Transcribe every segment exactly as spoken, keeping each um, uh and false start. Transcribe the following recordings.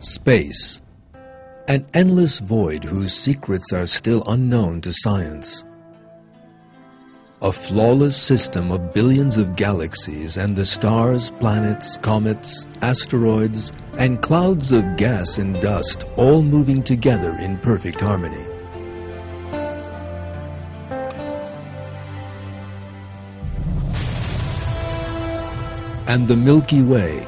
Space, an endless void whose secrets are still unknown to science. A flawless system of billions of galaxies and the stars, planets, comets, asteroids, and clouds of gas and dust all moving together in perfect harmony. And the Milky Way,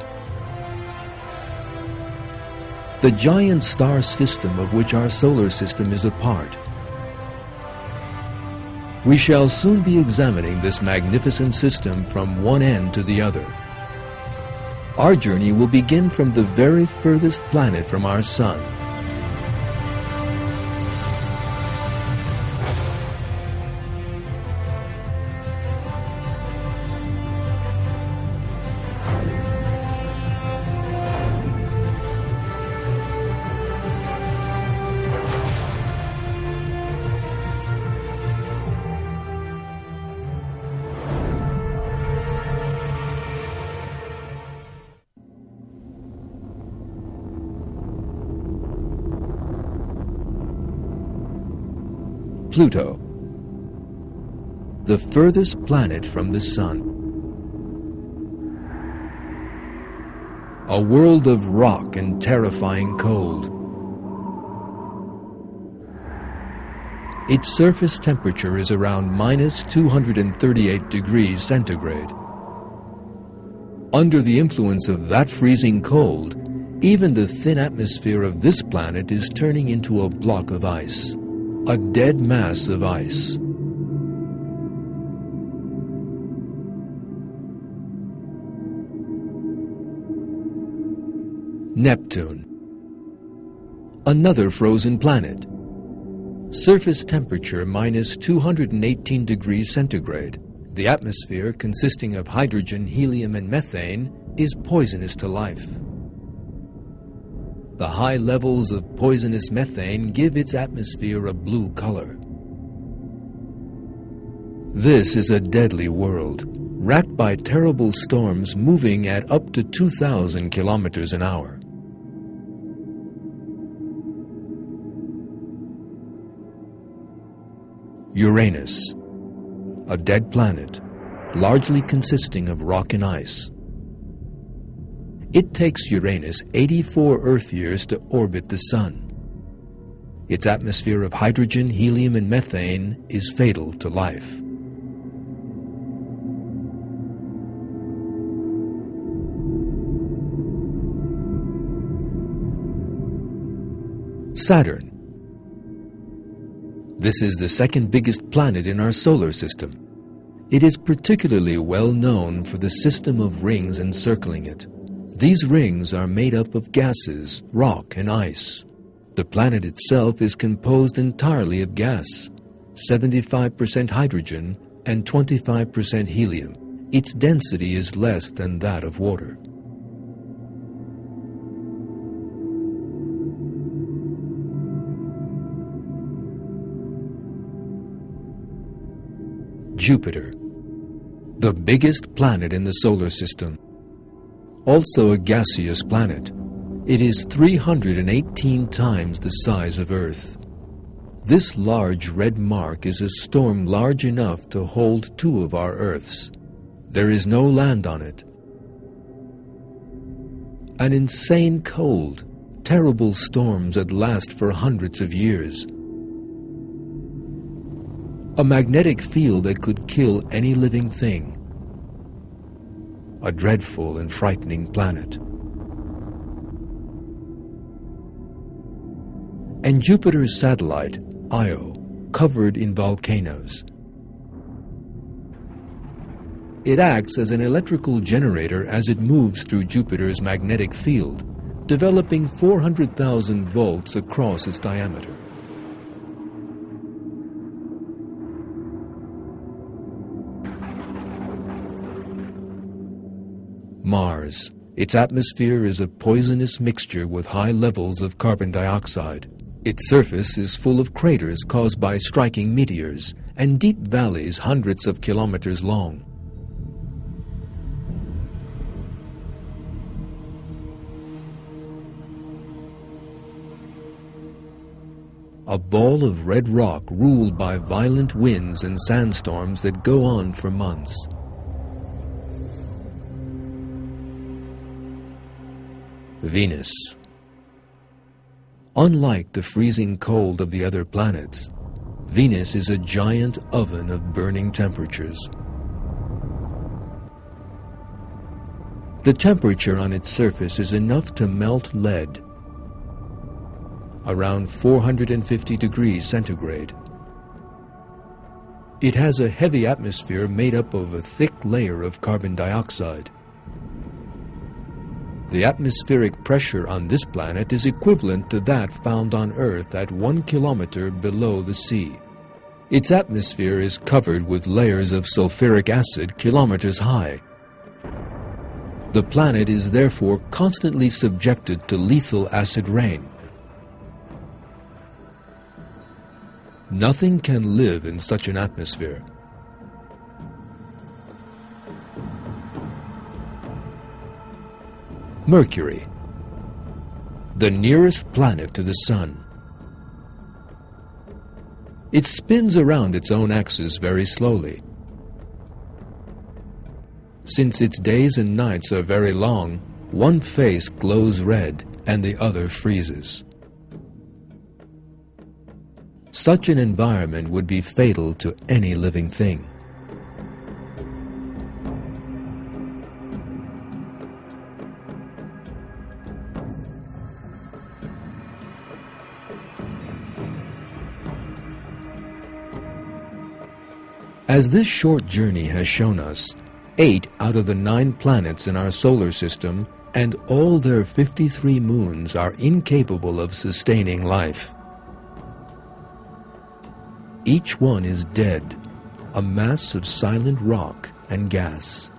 the giant star system of which our solar system is a part. We shall soon be examining this magnificent system from one end to the other. Our journey will begin from the very furthest planet from our Sun. Pluto, the furthest planet from the Sun. A world of rock and terrifying cold. Its surface temperature is around minus two hundred thirty-eight degrees centigrade. Under the influence of that freezing cold, even the thin atmosphere of this planet is turning into a block of ice. A dead mass of ice. Neptune, another frozen planet. Surface temperature minus two hundred eighteen degrees centigrade. The atmosphere, consisting of hydrogen, helium, and methane, is poisonous to life. The high levels of poisonous methane give its atmosphere a blue color. This is a deadly world, racked by terrible storms moving at up to two thousand kilometers an hour. Uranus, a dead planet, largely consisting of rock and ice. It takes Uranus eighty-four Earth years to orbit the Sun. Its atmosphere of hydrogen, helium, and methane is fatal to life. Saturn. This is the second biggest planet in our solar system. It is particularly well known for the system of rings encircling it. These rings are made up of gases, rock, and ice. The planet itself is composed entirely of gas, seventy-five percent hydrogen and twenty-five percent helium. Its density is less than that of water. Jupiter, the biggest planet in the solar system. Also a gaseous planet. It is three hundred eighteen times the size of Earth. This large red mark is a storm large enough to hold two of our Earths. There is no land on it. An insane cold, terrible storms that last for hundreds of years. A magnetic field that could kill any living thing. A dreadful and frightening planet. And Jupiter's satellite, Io, covered in volcanoes. It acts as an electrical generator as it moves through Jupiter's magnetic field, developing four hundred thousand volts across its diameter. Mars. Its atmosphere is a poisonous mixture with high levels of carbon dioxide. Its surface is full of craters caused by striking meteors and deep valleys hundreds of kilometers long. a ball of red rock ruled by violent winds and sandstorms that go on for months. Venus. Unlike the freezing cold of the other planets, Venus is a giant oven of burning temperatures. The temperature on its surface is enough to melt lead, around four hundred fifty degrees centigrade. It has a heavy atmosphere made up of a thick layer of carbon dioxide. The atmospheric pressure on this planet is equivalent to that found on Earth at one kilometer below the sea. Its atmosphere is covered with layers of sulfuric acid kilometers high. The planet is therefore constantly subjected to lethal acid rain. Nothing can live in such an atmosphere. Mercury, the nearest planet to the Sun. It spins around its own axis very slowly. Since its days and nights are very long, one face glows red and the other freezes. Such an environment would be fatal to any living thing. As this short journey has shown us, eight out of the nine planets in our solar system and all their fifty-three moons are incapable of sustaining life. Each one is dead, a mass of silent rock and gas.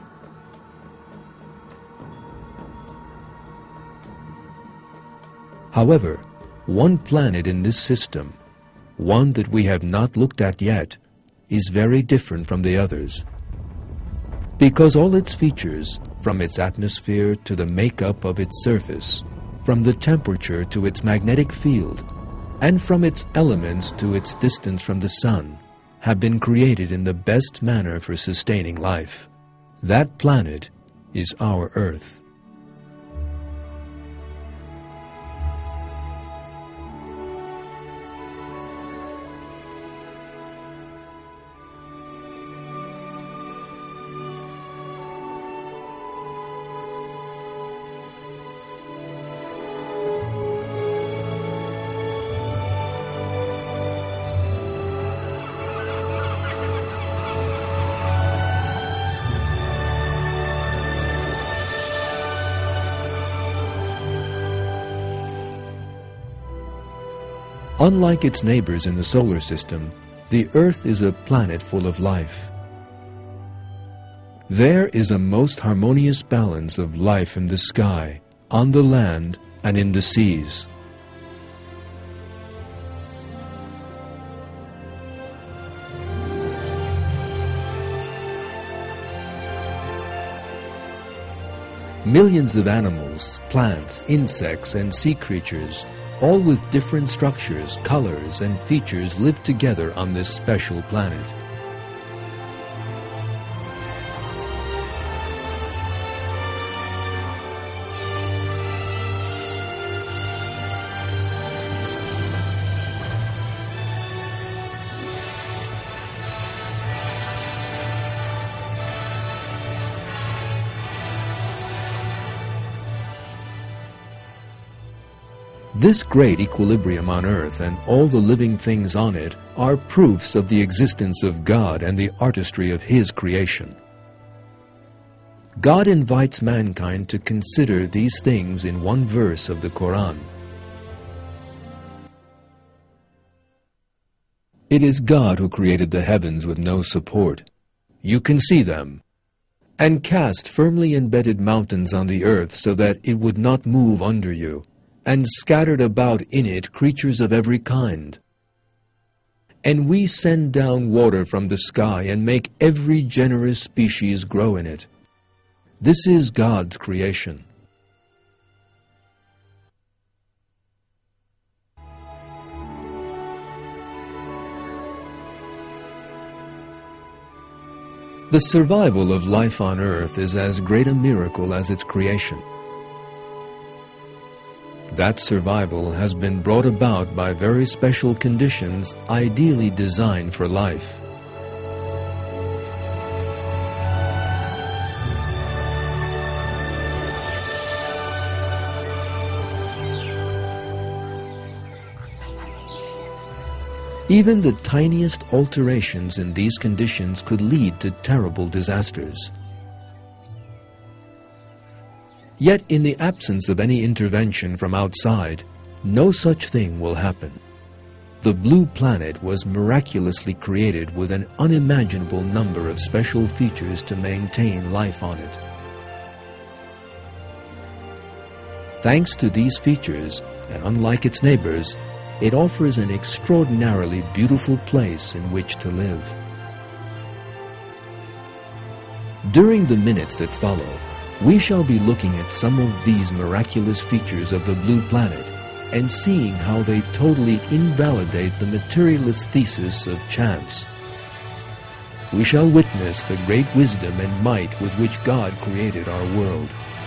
However, one planet in this system, one that we have not looked at yet, is very different from the others. Because all its features, from its atmosphere to the makeup of its surface, from the temperature to its magnetic field, and from its elements to its distance from the Sun, have been created in the best manner for sustaining life. That planet is our Earth. Unlike its neighbors in the solar system, the Earth is a planet full of life. There is a most harmonious balance of life in the sky, on the land, and in the seas. Millions of animals, plants, insects, and sea creatures, all with different structures, colors, and features, live together on this special planet. This great equilibrium on Earth and all the living things on it are proofs of the existence of God and the artistry of His creation. God invites mankind to consider these things in one verse of the Quran. It is God who created the heavens with no support. You can see them, and cast firmly embedded mountains on the earth so that it would not move under you, and scattered about in it creatures of every kind. And we send down water from the sky and make every generous species grow in it. This is God's creation. The survival of life on Earth is as great a miracle as its creation. That survival has been brought about by very special conditions ideally designed for life. Even the tiniest alterations in these conditions could lead to terrible disasters. Yet in the absence of any intervention from outside, no such thing will happen. The blue planet was miraculously created with an unimaginable number of special features to maintain life on it. Thanks to these features, and unlike its neighbors, it offers an extraordinarily beautiful place in which to live. During the minutes that follow, we shall be looking at some of these miraculous features of the blue planet and seeing how they totally invalidate the materialist thesis of chance. We shall witness the great wisdom and might with which God created our world.